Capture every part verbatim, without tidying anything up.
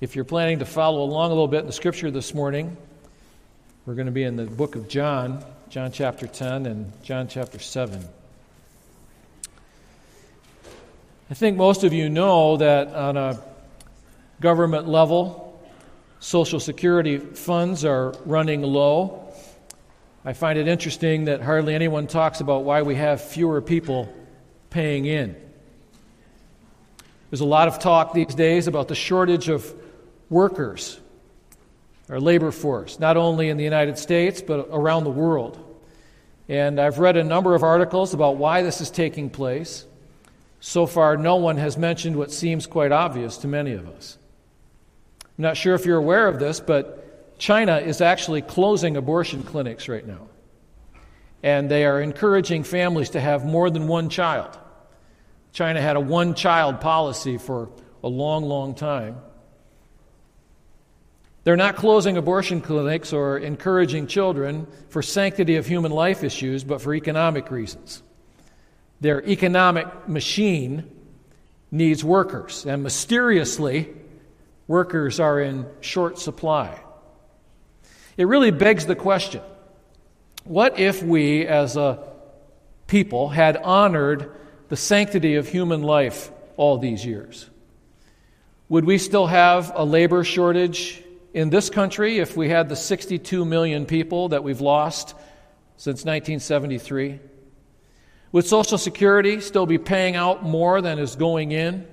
If you're planning to follow along a little bit in the Scripture this morning, we're going to be in the book of John, John chapter ten and John chapter seven. I think most of you know that on a government level, Social Security funds are running low. I find it interesting that hardly anyone talks about why we have fewer people paying in. There's a lot of talk these days about the shortage of workers, our labor force, not only in the United States, but around the world. And I've read a number of articles about why this is taking place. So far, no one has mentioned what seems quite obvious to many of us. I'm not sure if you're aware of this, but China is actually closing abortion clinics right now. And they are encouraging families to have more than one child. China had a one-child policy for a long, long time. They're not closing abortion clinics or encouraging children for sanctity of human life issues, but for economic reasons. Their economic machine needs workers, and mysteriously, workers are in short supply. It really begs the question, what if we as a people had honored the sanctity of human life all these years? Would we still have a labor shortage in this country if we had the sixty-two million people that we've lost since nineteen seventy-three? Would Social Security still be paying out more than is going in?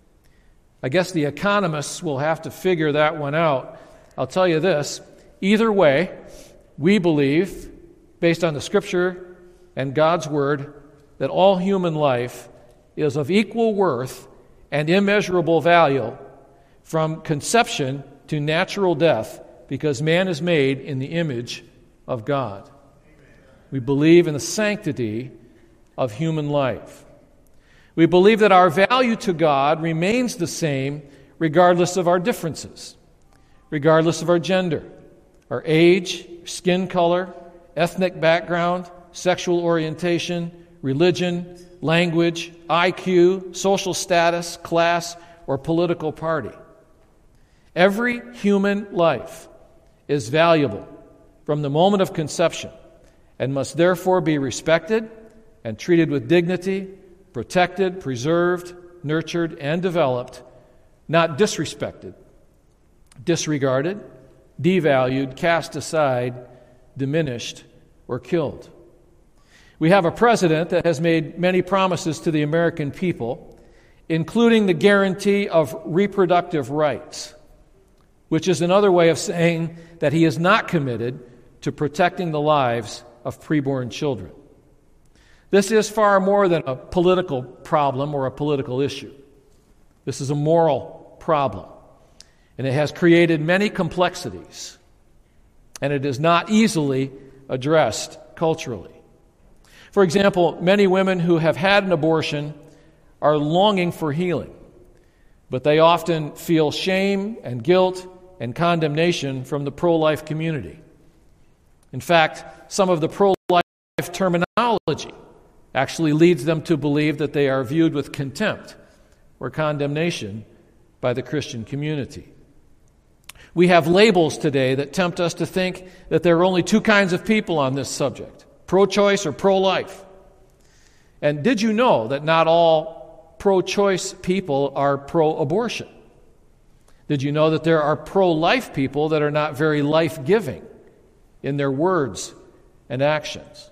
I guess the economists will have to figure that one out. I'll tell you this, either way, we believe, based on the Scripture and God's Word, that all human life is of equal worth and immeasurable value from conception to natural death, because man is made in the image of God. We believe in the sanctity of human life. We believe that our value to God remains the same regardless of our differences, regardless of our gender, our age, skin color, ethnic background, sexual orientation, religion, language, I Q, social status, class, or political party. Every human life is valuable from the moment of conception and must therefore be respected and treated with dignity, protected, preserved, nurtured, and developed, not disrespected, disregarded, devalued, cast aside, diminished, or killed. We have a president that has made many promises to the American people, including the guarantee of reproductive rights, which is another way of saying that he is not committed to protecting the lives of preborn children. This is far more than a political problem or a political issue. This is a moral problem, and it has created many complexities, and it is not easily addressed culturally. For example, many women who have had an abortion are longing for healing, but they often feel shame and guilt and condemnation from the pro-life community. In fact, some of the pro-life terminology actually leads them to believe that they are viewed with contempt or condemnation by the Christian community. We have labels today that tempt us to think that there are only two kinds of people on this subject, pro-choice or pro-life. And did you know that not all pro-choice people are pro-abortion? Did you know that there are pro-life people that are not very life-giving in their words and actions?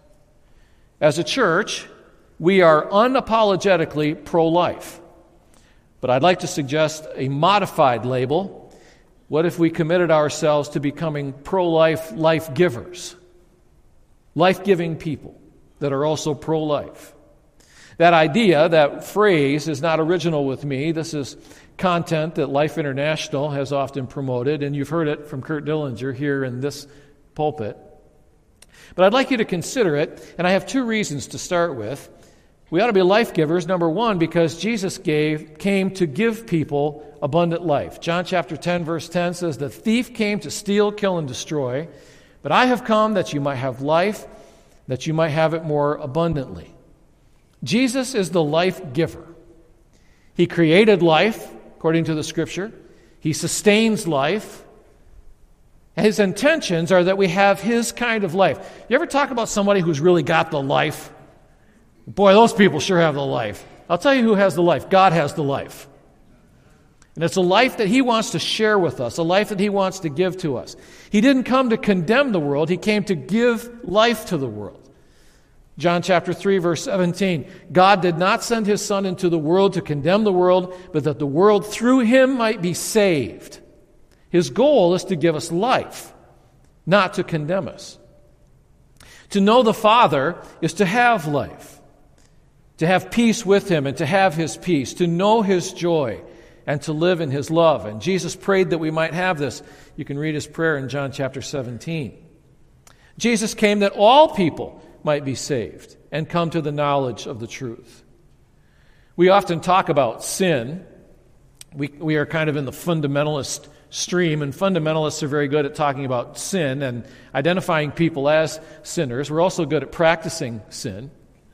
As a church, we are unapologetically pro-life. But I'd like to suggest a modified label. What if we committed ourselves to becoming pro-life life-givers? Life-giving people that are also pro-life. That idea, that phrase, is not original with me. This is content that Life International has often promoted, and you've heard it from Kurt Dillinger here in this pulpit. But I'd like you to consider it, and I have two reasons to start with. We ought to be life givers, number one, because Jesus gave came to give people abundant life. John chapter ten, verse ten says, "The thief came to steal, kill, and destroy, but I have come that you might have life, that you might have it more abundantly." Jesus is the life giver. He created life, according to the Scripture. He sustains life. His intentions are that we have His kind of life. You ever talk about somebody who's really got the life? Boy, those people sure have the life. I'll tell you who has the life. God has the life. And it's a life that He wants to share with us, a life that He wants to give to us. He didn't come to condemn the world. He came to give life to the world. John chapter three, verse seventeen, God did not send His Son into the world to condemn the world, but that the world through Him might be saved. His goal is to give us life, not to condemn us. To know the Father is to have life, to have peace with Him and to have His peace, to know His joy and to live in His love. And Jesus prayed that we might have this. You can read His prayer in John chapter seventeen. Jesus came that all people might be saved and come to the knowledge of the truth. We often talk about sin. We, we are kind of in the fundamentalist stream, and fundamentalists are very good at talking about sin and identifying people as sinners. We're also good at practicing sin.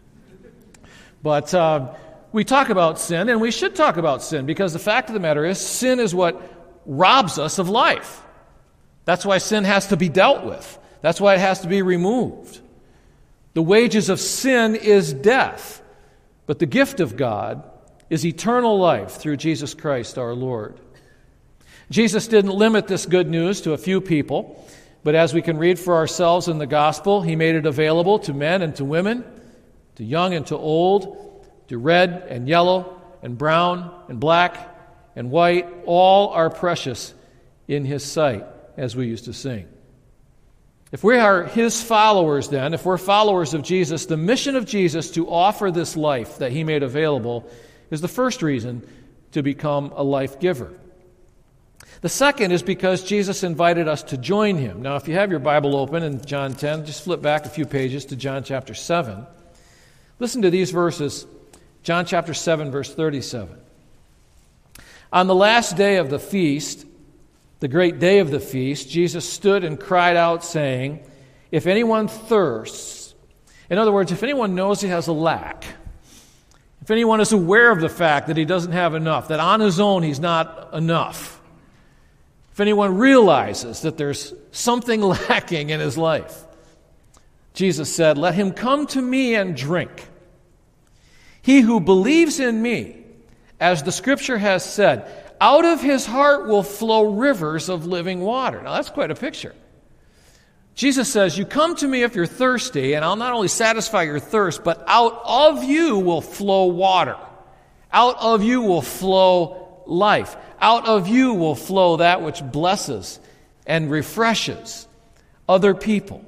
But uh, we talk about sin, and we should talk about sin, because the fact of the matter is, sin is what robs us of life. That's why sin has to be dealt with. That's why it has to be removed. The wages of sin is death, but the gift of God is eternal life through Jesus Christ our Lord. Jesus didn't limit this good news to a few people, but as we can read for ourselves in the gospel, He made it available to men and to women, to young and to old, to red and yellow and brown and black and white. All are precious in His sight, as we used to sing. If we are His followers then, if we're followers of Jesus, the mission of Jesus to offer this life that He made available is the first reason to become a life giver. The second is because Jesus invited us to join Him. Now, if you have your Bible open in John ten, just flip back a few pages to John chapter seven. Listen to these verses, John chapter seven, verse thirty-seven. On the last day of the feast, the great day of the feast, Jesus stood and cried out, saying, "If anyone thirsts," in other words, if anyone knows he has a lack, if anyone is aware of the fact that he doesn't have enough, that on his own he's not enough, if anyone realizes that there's something lacking in his life, Jesus said, "Let him come to me and drink. He who believes in me, as the Scripture has said, out of his heart will flow rivers of living water." Now that's quite a picture. Jesus says, you come to me if you're thirsty, and I'll not only satisfy your thirst, but out of you will flow water. Out of you will flow life. Out of you will flow that which blesses and refreshes other people.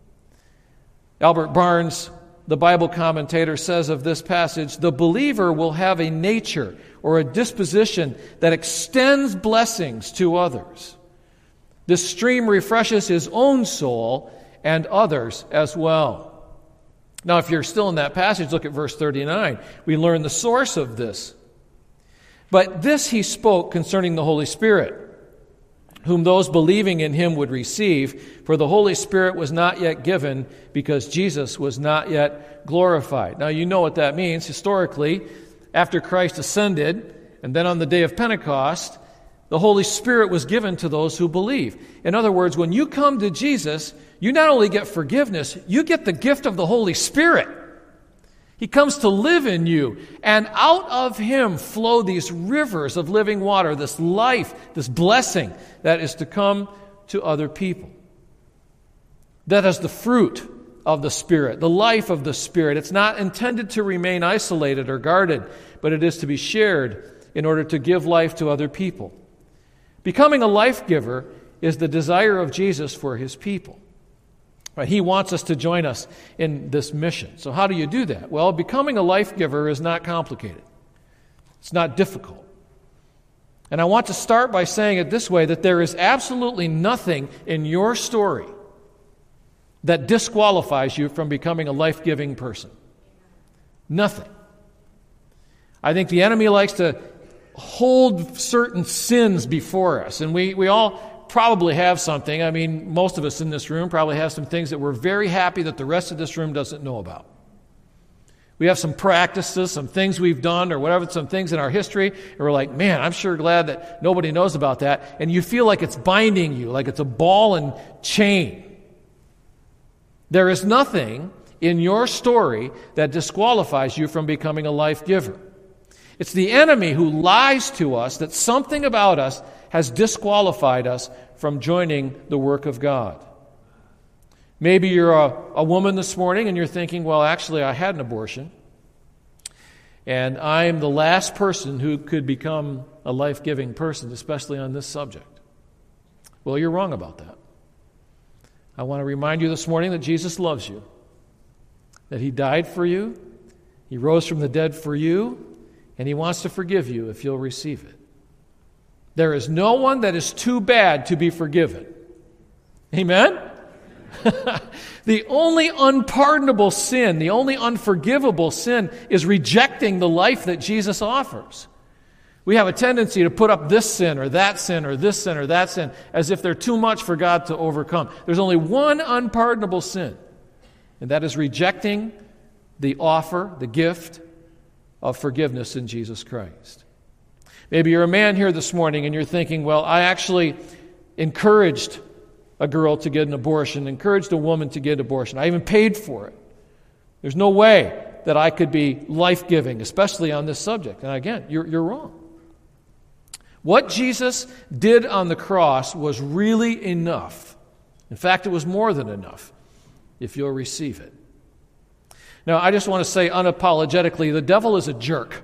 Albert Barnes, the Bible commentator, says of this passage, the believer will have a nature or a disposition that extends blessings to others. This stream refreshes his own soul and others as well. Now, if you're still in that passage, look at verse thirty-nine. We learn the source of this. But this he spoke concerning the Holy Spirit, whom those believing in him would receive, for the Holy Spirit was not yet given because Jesus was not yet glorified. Now, you know what that means. Historically, after Christ ascended, and then on the day of Pentecost, the Holy Spirit was given to those who believe. In other words, when you come to Jesus, you not only get forgiveness, you get the gift of the Holy Spirit. He comes to live in you, and out of Him flow these rivers of living water, this life, this blessing that is to come to other people. That is the fruit of the Spirit, the life of the Spirit. It's not intended to remain isolated or guarded, but it is to be shared in order to give life to other people. Becoming a life giver is the desire of Jesus for His people. He wants us to join us in this mission. So how do you do that? Well, becoming a life giver is not complicated. It's not difficult. And I want to start by saying it this way, that there is absolutely nothing in your story that disqualifies you from becoming a life-giving person. Nothing. I think the enemy likes to hold certain sins before us, and we, we all probably have something. I mean, most of us in this room probably have some things that we're very happy that the rest of this room doesn't know about. We have some practices, some things we've done, or whatever, some things in our history, and we're like, man, I'm sure glad that nobody knows about that. And you feel like it's binding you, like it's a ball and chain. There is nothing in your story that disqualifies you from becoming a life giver. It's the enemy who lies to us that something about us has disqualified us from joining the work of God. Maybe you're a, a woman this morning and you're thinking, well, actually, I had an abortion, and I'm the last person who could become a life-giving person, especially on this subject. Well, you're wrong about that. I want to remind you this morning that Jesus loves you, that He died for you, He rose from the dead for you, and He wants to forgive you if you'll receive it. There is no one that is too bad to be forgiven. Amen? The only unpardonable sin, the only unforgivable sin is rejecting the life that Jesus offers. We have a tendency to put up this sin or that sin or this sin or that sin as if they're too much for God to overcome. There's only one unpardonable sin, and that is rejecting the offer, the gift of forgiveness in Jesus Christ. Maybe you're a man here this morning and you're thinking, well, I actually encouraged a girl to get an abortion, encouraged a woman to get an abortion. I even paid for it. There's no way that I could be life-giving, especially on this subject. And again, you're, you're wrong. What Jesus did on the cross was really enough. In fact, it was more than enough if you'll receive it. Now, I just want to say unapologetically, the devil is a jerk.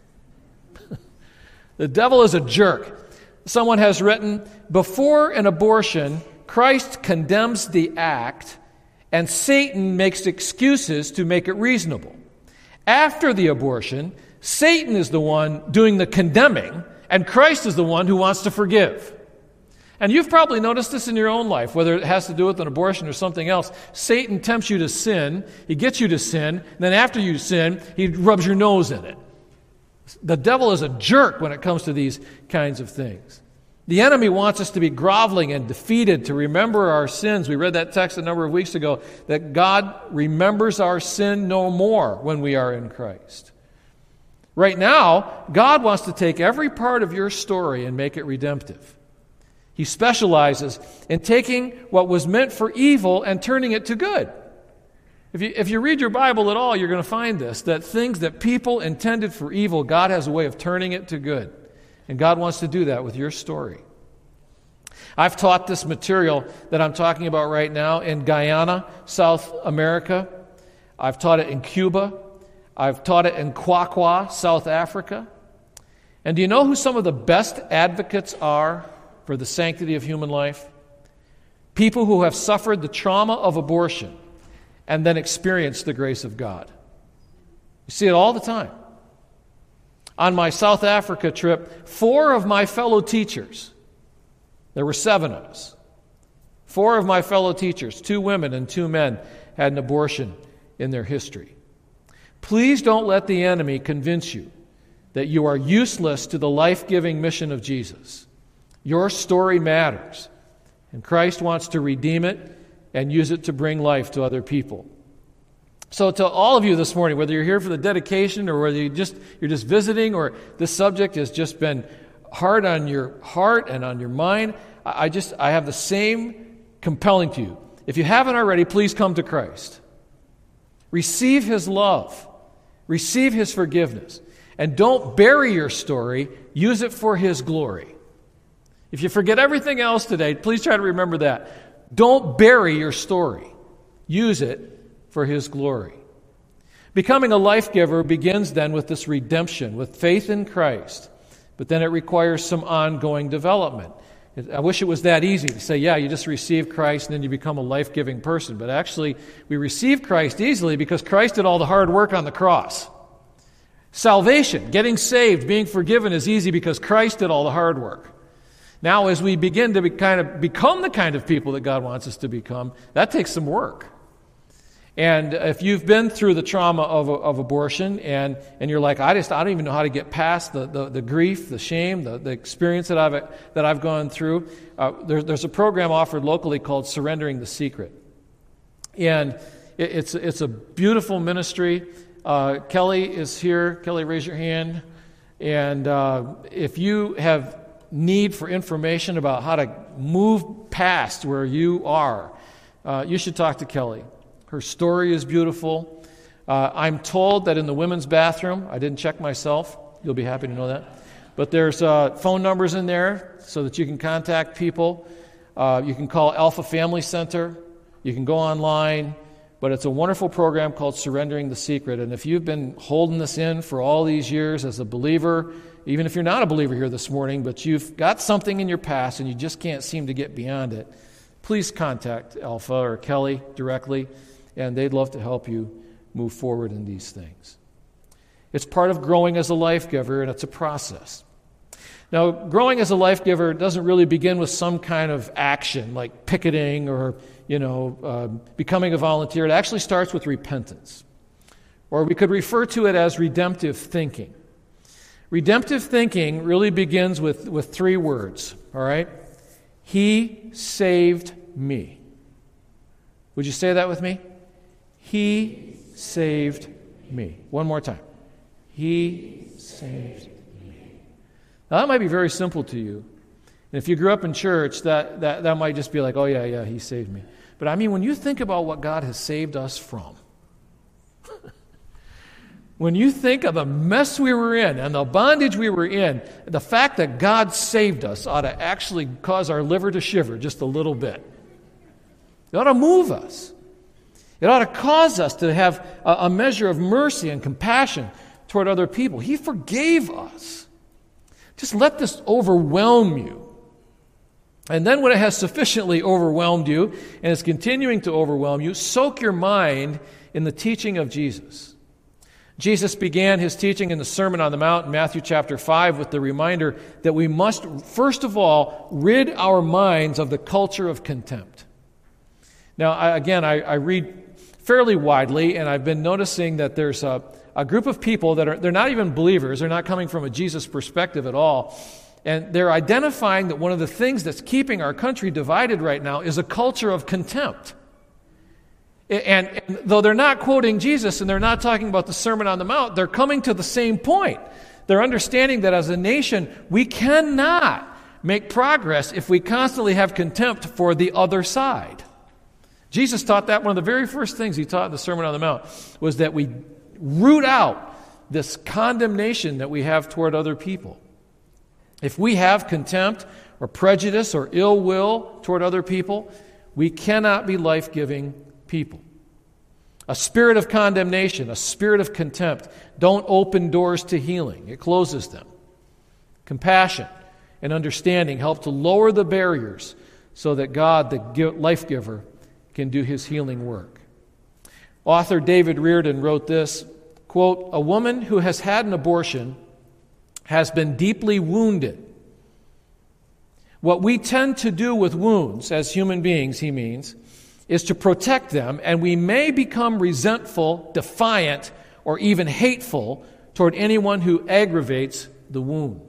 The devil is a jerk. Someone has written, before an abortion, Christ condemns the act, and Satan makes excuses to make it reasonable. After the abortion, Satan is the one doing the condemning, and Christ is the one who wants to forgive. And you've probably noticed this in your own life, whether it has to do with an abortion or something else. Satan tempts you to sin, he gets you to sin, and then after you sin, he rubs your nose in it. The devil is a jerk when it comes to these kinds of things. The enemy wants us to be groveling and defeated, to remember our sins. We read that text a number of weeks ago, that God remembers our sin no more when we are in Christ. Right now, God wants to take every part of your story and make it redemptive. He specializes in taking what was meant for evil and turning it to good. If you, if you read your Bible at all, you're going to find this, that things that people intended for evil, God has a way of turning it to good. And God wants to do that with your story. I've taught this material that I'm talking about right now in Guyana, South America. I've taught it in Cuba. I've taught it in Kwakwa, South Africa. And do you know who some of the best advocates are for the sanctity of human life? People who have suffered the trauma of abortion and then experienced the grace of God. You see it all the time. On my South Africa trip, four of my fellow teachers, there were seven of us, four of my fellow teachers, two women and two men, had an abortion in their history. Please don't let the enemy convince you that you are useless to the life-giving mission of Jesus. Your story matters, and Christ wants to redeem it and use it to bring life to other people. So to all of you this morning, whether you're here for the dedication or whether you just, you're just visiting or this subject has just been hard on your heart and on your mind, I just I have the same compelling to you. If you haven't already, please come to Christ. Receive His love. Receive His forgiveness. And don't bury your story. Use it for His glory. If you forget everything else today, please try to remember that. Don't bury your story. Use it for His glory. Becoming a life giver begins then with this redemption, with faith in Christ. But then it requires some ongoing development. I wish it was that easy to say, yeah, you just receive Christ and then you become a life-giving person. But actually, we receive Christ easily because Christ did all the hard work on the cross. Salvation, getting saved, being forgiven is easy because Christ did all the hard work. Now, as we begin to be kind of become the kind of people that God wants us to become, that takes some work. And if you've been through the trauma of, of abortion and, and you're like, I just I don't even know how to get past the, the, the grief, the shame, the, the experience that I've that I've gone through, uh, there, there's a program offered locally called Surrendering the Secret. And it, it's, it's a beautiful ministry. uh, Kelly is here. Kelly, raise your hand. And uh, if you have need for information about how to move past where you are, uh, you should talk to Kelly. Her story is beautiful. Uh, I'm told that in the women's bathroom, I didn't check myself. You'll be happy to know that. But there's uh, phone numbers in there so that you can contact people. Uh, you can call Alpha Family Center. You can go online. But it's a wonderful program called Surrendering the Secret. And if you've been holding this in for all these years as a believer, even if you're not a believer here this morning, but you've got something in your past and you just can't seem to get beyond it, please contact Alpha or Kelly directly, and they'd love to help you move forward in these things. It's part of growing as a life giver, and it's a process. Now, growing as a life giver doesn't really begin with some kind of action like picketing or, you know, uh, becoming a volunteer. It actually starts with repentance. Or we could refer to it as redemptive thinking. Redemptive thinking really begins with, with three words, all right? He saved me. Would you say that with me? He saved me. One more time. He saved me. Now, that might be very simple to you. And if you grew up in church, that, that, that might just be like, oh, yeah, yeah, he saved me. But I mean, when you think about what God has saved us from, when you think of the mess we were in and the bondage we were in, the fact that God saved us ought to actually cause our liver to shiver just a little bit. It ought to move us. It ought to cause us to have a, a measure of mercy and compassion toward other people. He forgave us. Just let this overwhelm you. And then when it has sufficiently overwhelmed you and is continuing to overwhelm you, soak your mind in the teaching of Jesus. Jesus began his teaching in the Sermon on the Mount in Matthew chapter five with the reminder that we must, first of all, rid our minds of the culture of contempt. Now, I, again, I, I read fairly widely, and I've been noticing that there's a, a group of people that are, they're not even believers, they're not coming from a Jesus perspective at all, and they're identifying that one of the things that's keeping our country divided right now is a culture of contempt. And, and though they're not quoting Jesus and they're not talking about the Sermon on the Mount, they're coming to the same point. They're understanding that as a nation, we cannot make progress if we constantly have contempt for the other side. Jesus taught that. One of the very first things he taught in the Sermon on the Mount was that we root out this condemnation that we have toward other people. If we have contempt or prejudice or ill will toward other people, we cannot be life-giving people. A spirit of condemnation, a spirit of contempt, don't open doors to healing. It closes them. Compassion and understanding help to lower the barriers so that God, the life giver, can do his healing work. Author David Reardon wrote this, quote, "A woman who has had an abortion has been deeply wounded. What we tend to do with wounds as human beings," he means, "is to protect them, and we may become resentful, defiant, or even hateful toward anyone who aggravates the wound.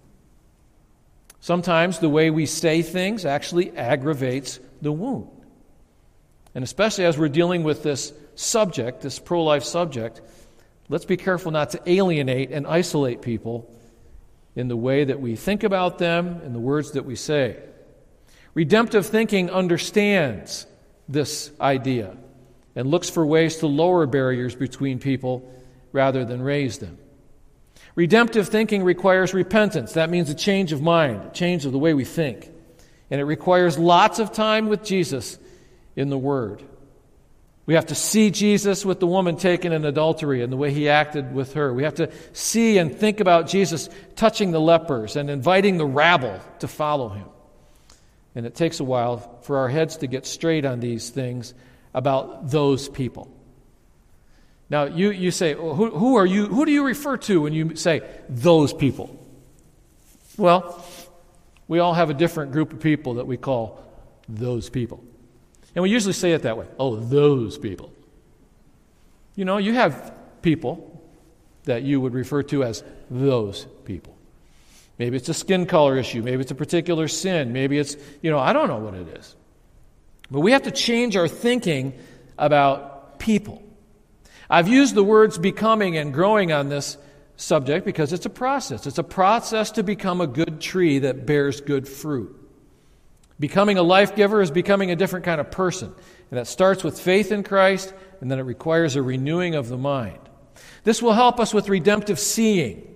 Sometimes the way we say things actually aggravates the wound. And especially as we're dealing with this subject, this pro-life subject, let's be careful not to alienate and isolate people in the way that we think about them and the words that we say. Redemptive thinking understands this idea and looks for ways to lower barriers between people rather than raise them. Redemptive thinking requires repentance. That means a change of mind, a change of the way we think. And it requires lots of time with Jesus in the Word. We have to see Jesus with the woman taken in adultery and the way he acted with her. We have to see and think about Jesus touching the lepers and inviting the rabble to follow him. And it takes a while for our heads to get straight on these things about those people. Now, you, you say, well, who, who are you? Who do you refer to when you say those people? Well, we all have a different group of people that we call those people. And we usually say it that way. Oh, those people. You know, you have people that you would refer to as those people. Maybe it's a skin color issue. Maybe it's a particular sin. Maybe it's, you know, I don't know what it is. But we have to change our thinking about people. I've used the words becoming and growing on this subject because it's a process. It's a process to become a good tree that bears good fruit. Becoming a life giver is becoming a different kind of person. And that starts with faith in Christ, and then it requires a renewing of the mind. This will help us with redemptive seeing.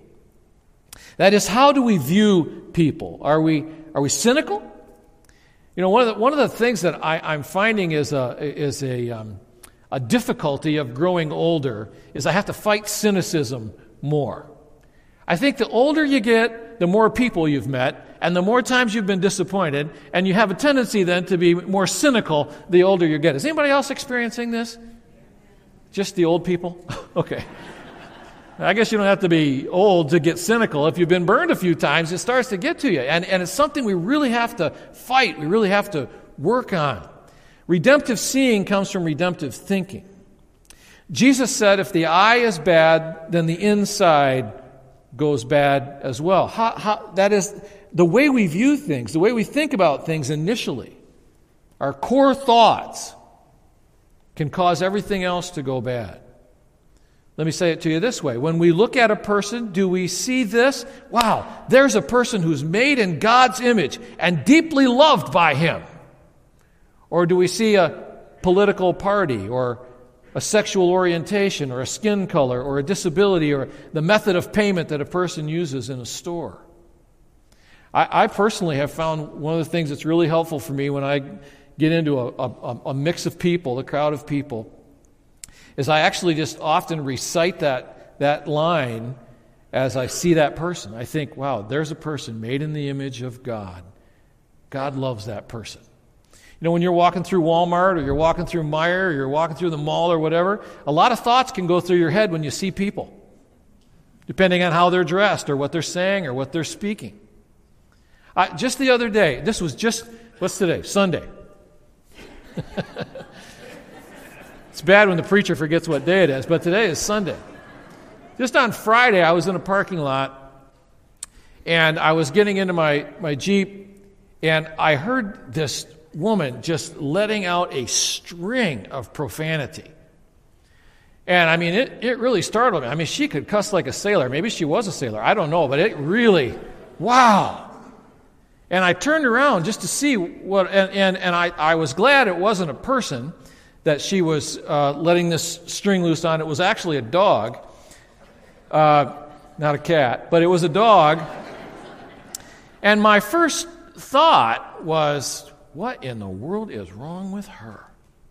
That is, how do we view people? Are we are we cynical? You know, one of the, one of the things that I, I'm finding is a is a um, a difficulty of growing older is I have to fight cynicism more. I think the older you get, the more people you've met, and the more times you've been disappointed, and you have a tendency then to be more cynical the older you get. Is anybody else experiencing this? Just the old people? Okay. I guess you don't have to be old to get cynical. If you've been burned a few times, it starts to get to you. And, and it's something we really have to fight. We really have to work on. Redemptive seeing comes from redemptive thinking. Jesus said if the eye is bad, then the inside goes bad as well. How, how, that is the way we view things, the way we think about things initially. Our core thoughts can cause everything else to go bad. Let me say it to you this way. When we look at a person, do we see this? Wow, there's a person who's made in God's image and deeply loved by Him. Or do we see a political party or a sexual orientation or a skin color or a disability or the method of payment that a person uses in a store? I, I personally have found one of the things that's really helpful for me when I get into a, a, a mix of people, a crowd of people, is I actually just often recite that, that line as I see that person. I think, wow, there's a person made in the image of God. God loves that person. You know, when you're walking through Walmart or you're walking through Meijer or you're walking through the mall or whatever, a lot of thoughts can go through your head when you see people, depending on how they're dressed or what they're saying or what they're speaking. I, just the other day, this was just, what's today? Sunday. It's bad when the preacher forgets what day it is, but today is Sunday. Just on Friday, I was in a parking lot, and I was getting into my, my Jeep, and I heard this woman just letting out a string of profanity. And, I mean, it, it really startled me. I mean, she could cuss like a sailor. Maybe she was a sailor. I don't know, but it really, wow. And I turned around just to see what, and, and, and I, I was glad it wasn't a person that she was uh, letting this string loose on. It was actually a dog, uh, not a cat, but it was a dog. And my first thought was, what in the world is wrong with her?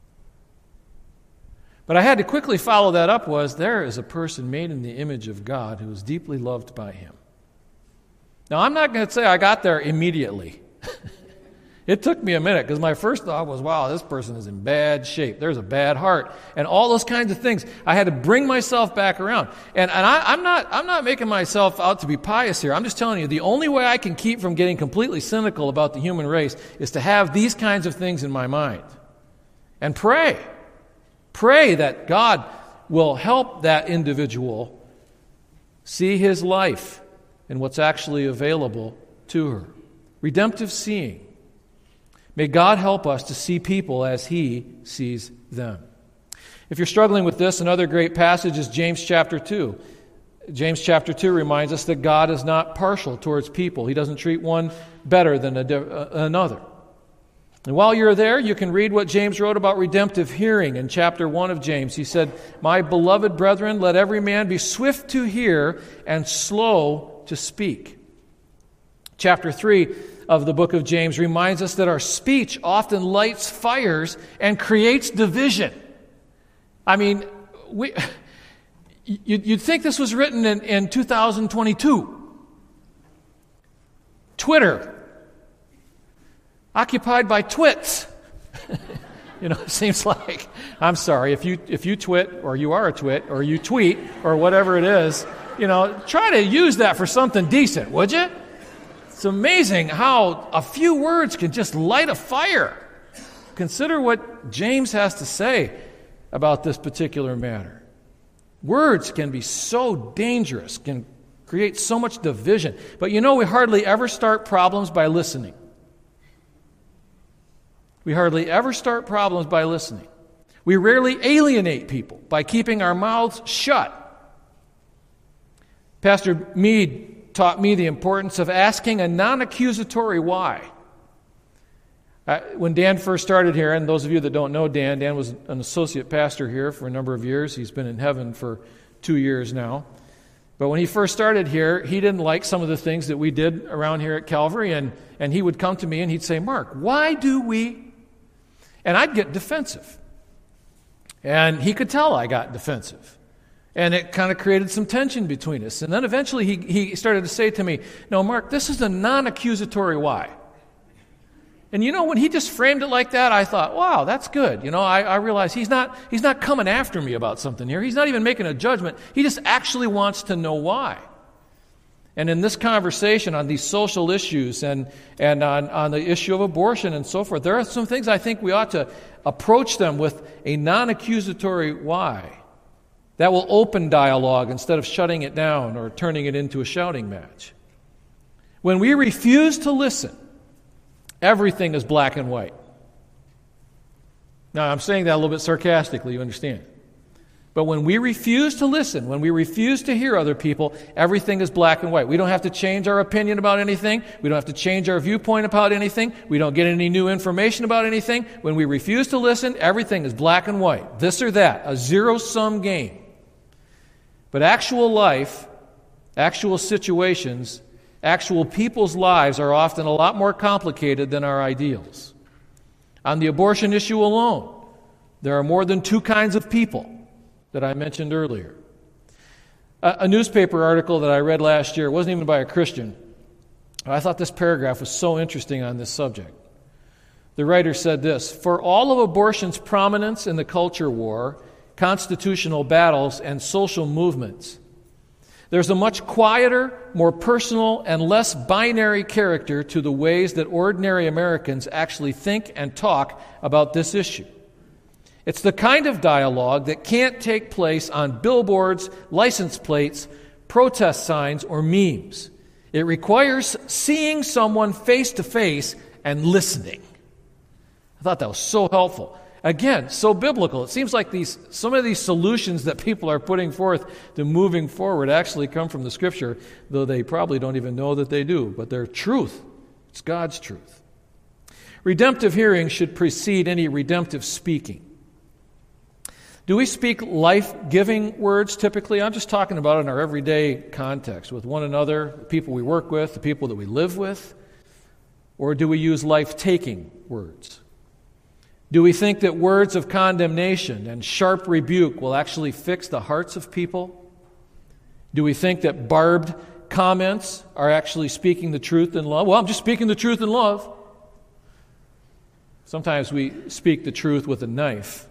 But I had to quickly follow that up was, there is a person made in the image of God who is deeply loved by Him. Now, I'm not going to say I got there immediately. It took me a minute because my first thought was, wow, this person is in bad shape. There's a bad heart. And all those kinds of things. I had to bring myself back around. And, and I, I'm not I'm not making myself out to be pious here. I'm just telling you, the only way I can keep from getting completely cynical about the human race is to have these kinds of things in my mind. And pray. Pray that God will help that individual see his life and what's actually available to her. Redemptive seeing. May God help us to see people as He sees them. If you're struggling with this, another great passage is James chapter two. James chapter two reminds us that God is not partial towards people. He doesn't treat one better than another. And while you're there, you can read what James wrote about redemptive hearing in chapter one of James. He said, "My beloved brethren, let every man be swift to hear and slow to speak." Chapter three of the book of James reminds us that our speech often lights fires and creates division. I mean, we, you'd think this was written in, in two thousand twenty-two. Twitter, occupied by twits. You know, it seems like, I'm sorry, if you if you twit, or you are a twit, or you tweet, or whatever it is, you know, try to use that for something decent, would you? It's amazing how a few words can just light a fire. Consider what James has to say about this particular matter. Words can be so dangerous, can create so much division. But you know, we hardly ever start problems by listening. We hardly ever start problems by listening. We rarely alienate people by keeping our mouths shut. Pastor Mead taught me the importance of asking a non-accusatory why. Uh, when Dan first started here, and those of you that don't know Dan, Dan was an associate pastor here for a number of years. He's been in heaven for two years now. But when he first started here, he didn't like some of the things that we did around here at Calvary, and, and he would come to me and he'd say, Mark, why do we? And I'd get defensive. And he could tell I got defensive. And it kind of created some tension between us. And then eventually he, he started to say to me, no, Mark, this is a non-accusatory why. And you know, when he just framed it like that, I thought, wow, that's good. You know, I, I realized he's not, he's not coming after me about something here. He's not even making a judgment. He just actually wants to know why. And in this conversation on these social issues and, and on, on the issue of abortion and so forth, there are some things I think we ought to approach them with a non-accusatory why. That will open dialogue instead of shutting it down or turning it into a shouting match. When we refuse to listen, everything is black and white. Now, I'm saying that a little bit sarcastically, you understand. But when we refuse to listen, when we refuse to hear other people, everything is black and white. We don't have to change our opinion about anything. We don't have to change our viewpoint about anything. We don't get any new information about anything. When we refuse to listen, everything is black and white. This or that, a zero-sum game. But actual life, actual situations, actual people's lives are often a lot more complicated than our ideals. On the abortion issue alone, there are more than two kinds of people that I mentioned earlier. A, a newspaper article that I read last year, it wasn't even by a Christian. I thought this paragraph was so interesting on this subject. The writer said this, for all of abortion's prominence in the culture war, constitutional battles, and social movements, there's a much quieter, more personal, and less binary character to the ways that ordinary Americans actually think and talk about this issue. It's the kind of dialogue that can't take place on billboards, license plates, protest signs, or memes. It requires seeing someone face to face and listening. I thought that was so helpful. Again, so biblical. It seems like these some of these solutions that people are putting forth to moving forward actually come from the Scripture, though they probably don't even know that they do. But they're truth. It's God's truth. Redemptive hearing should precede any redemptive speaking. Do we speak life-giving words typically? I'm just talking about it in our everyday context with one another, the people we work with, the people that we live with. Or do we use life-taking words? Do we think that words of condemnation and sharp rebuke will actually fix the hearts of people? Do we think that barbed comments are actually speaking the truth in love? Well, I'm just speaking the truth in love. Sometimes we speak the truth with a knife.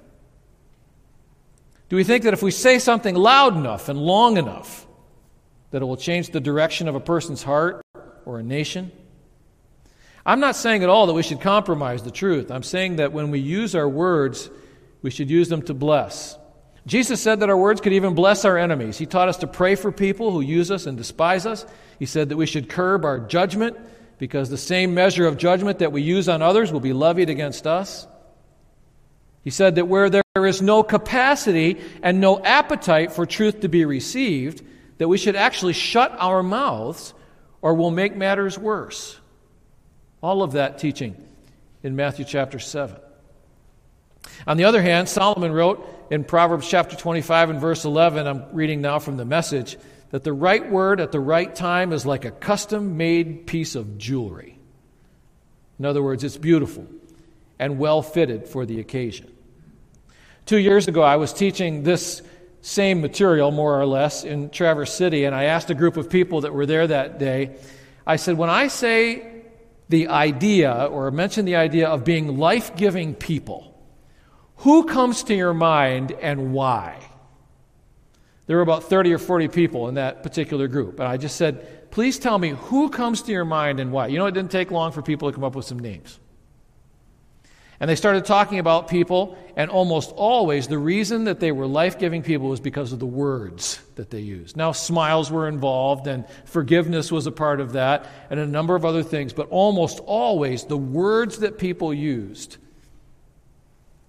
Do we think that if we say something loud enough and long enough, that it will change the direction of a person's heart or a nation? I'm not saying at all that we should compromise the truth. I'm saying that when we use our words, we should use them to bless. Jesus said that our words could even bless our enemies. He taught us to pray for people who use us and despise us. He said that we should curb our judgment because the same measure of judgment that we use on others will be levied against us. He said that where there is no capacity and no appetite for truth to be received, that we should actually shut our mouths or we'll make matters worse. All of that teaching in Matthew chapter seven. On the other hand, Solomon wrote in Proverbs chapter twenty-five and verse eleven, I'm reading now from the Message, that the right word at the right time is like a custom-made piece of jewelry. In other words, it's beautiful and well-fitted for the occasion. Two years ago, I was teaching this same material, more or less, in Traverse City, and I asked a group of people that were there that day, I said, when I say the idea, or mention the idea of being life-giving people, who comes to your mind and why? There were about thirty or forty people in that particular group, and I just said, please tell me who comes to your mind and why. You know, it didn't take long for people to come up with some names. And they started talking about people, and almost always the reason that they were life-giving people was because of the words that they used. Now, smiles were involved, and forgiveness was a part of that, and a number of other things, but almost always the words that people used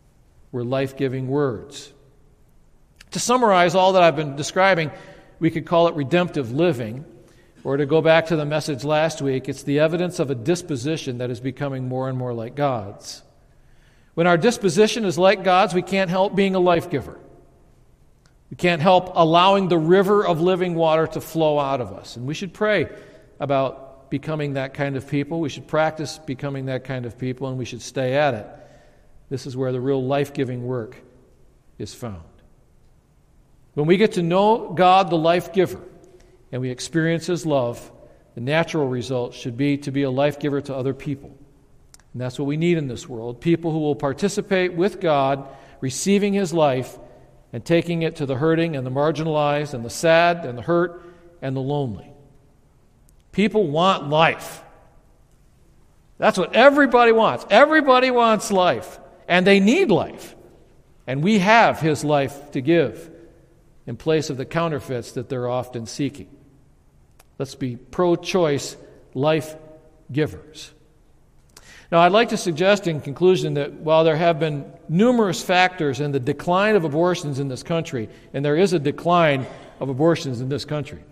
were life-giving words. To summarize all that I've been describing, we could call it redemptive living, or to go back to the message last week, it's the evidence of a disposition that is becoming more and more like God's. When our disposition is like God's, we can't help being a life giver. We can't help allowing the river of living water to flow out of us. And we should pray about becoming that kind of people. We should practice becoming that kind of people, and we should stay at it. This is where the real life-giving work is found. When we get to know God, the life giver, and we experience His love, the natural result should be to be a life giver to other people. And that's what we need in this world. People who will participate with God, receiving His life, and taking it to the hurting and the marginalized and the sad and the hurt and the lonely. People want life. That's what everybody wants. Everybody wants life. And they need life. And we have His life to give in place of the counterfeits that they're often seeking. Let's be pro-choice life givers. Now, I'd like to suggest in conclusion that while there have been numerous factors in the decline of abortions in this country, and there is a decline of abortions in this country,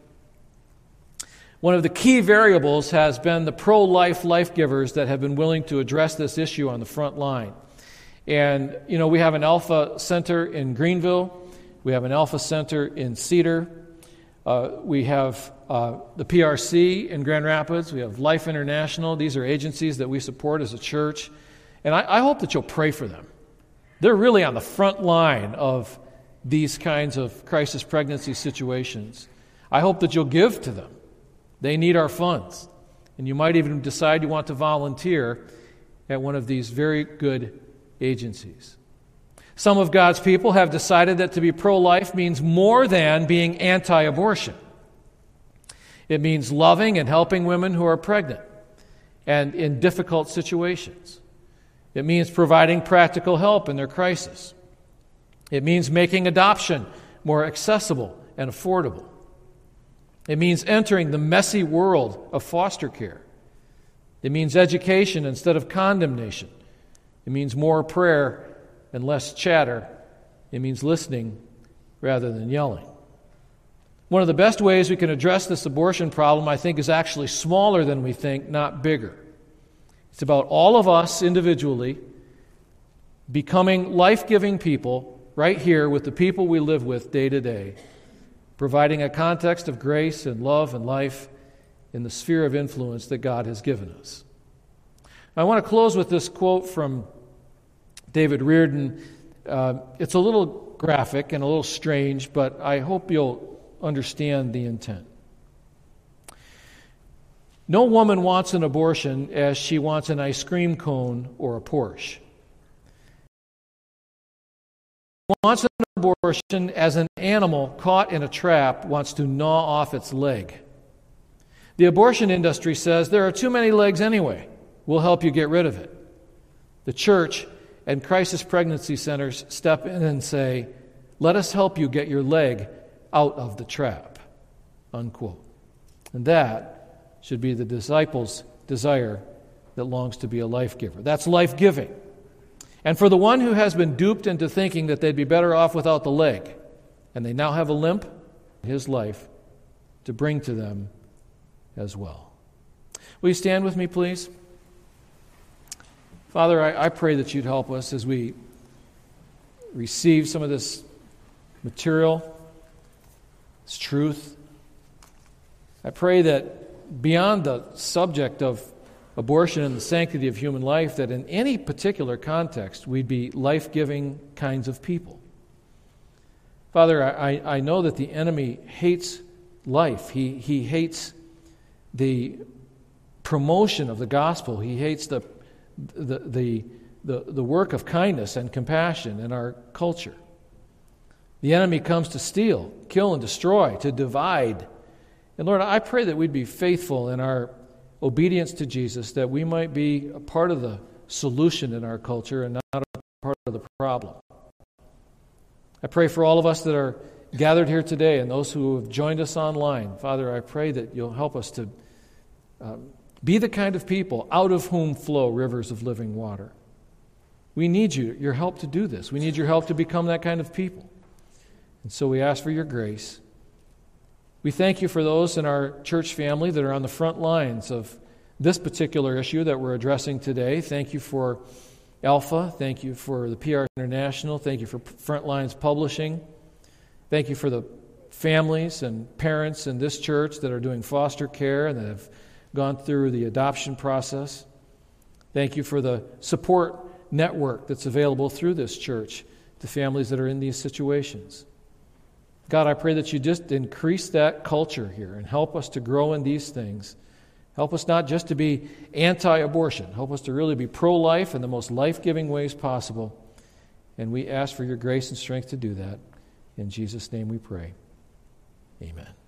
one of the key variables has been the pro-life life givers that have been willing to address this issue on the front line. And, you know, we have an Alpha Center in Greenville. We have an Alpha Center in Cedar. Uh, we have uh, the P R C in Grand Rapids. We have Life International. These are agencies that we support as a church. And I, I hope that you'll pray for them. They're really on the front line of these kinds of crisis pregnancy situations. I hope that you'll give to them. They need our funds. And you might even decide you want to volunteer at one of these very good agencies. Some of God's people have decided that to be pro-life means more than being anti-abortion. It means loving and helping women who are pregnant and in difficult situations. It means providing practical help in their crisis. It means making adoption more accessible and affordable. It means entering the messy world of foster care. It means education instead of condemnation. It means more prayer and less chatter. It means listening rather than yelling. One of the best ways we can address this abortion problem, I think, is actually smaller than we think, not bigger. It's about all of us individually becoming life-giving people right here with the people we live with day to day, providing a context of grace and love and life in the sphere of influence that God has given us. I want to close with this quote from David Reardon. Uh, it's a little graphic and a little strange, but I hope you'll understand the intent. No woman wants an abortion as she wants an ice cream cone or a Porsche. Wants an abortion as an animal caught in a trap wants to gnaw off its leg. The abortion industry says there are too many legs anyway. We'll help you get rid of it. The church and crisis pregnancy centers step in and say, let us help you get your leg out of the trap, unquote. And that should be the disciples' desire that longs to be a life giver. That's life-giving. And for the one who has been duped into thinking that they'd be better off without the leg, and they now have a limp, his life to bring to them as well. Will you stand with me, please? Father, I, I pray that you'd help us as we receive some of this material, this truth. I pray that beyond the subject of abortion and the sanctity of human life, that in any particular context, we'd be life-giving kinds of people. Father, I, I know that the enemy hates life. He, he hates the promotion of the gospel. He hates the The, the, the, the work of kindness and compassion in our culture. The enemy comes to steal, kill, and destroy, to divide. And Lord, I pray that we'd be faithful in our obedience to Jesus, that we might be a part of the solution in our culture and not a part of the problem. I pray for all of us that are gathered here today and those who have joined us online. Father, I pray that you'll help us to um, be the kind of people out of whom flow rivers of living water. We need you, your help to do this. We need your help to become that kind of people. And so we ask for your grace. We thank you for those in our church family that are on the front lines of this particular issue that we're addressing today. Thank you for Alpha. Thank you for the P R International. Thank you for Frontlines Publishing. Thank you for the families and parents in this church that are doing foster care and that have gone through the adoption process. Thank you for the support network that's available through this church to families that are in these situations. God, I pray that you just increase that culture here and help us to grow in these things. Help us not just to be anti-abortion. Help us to really be pro-life in the most life-giving ways possible. And we ask for your grace and strength to do that. In Jesus' name we pray. Amen.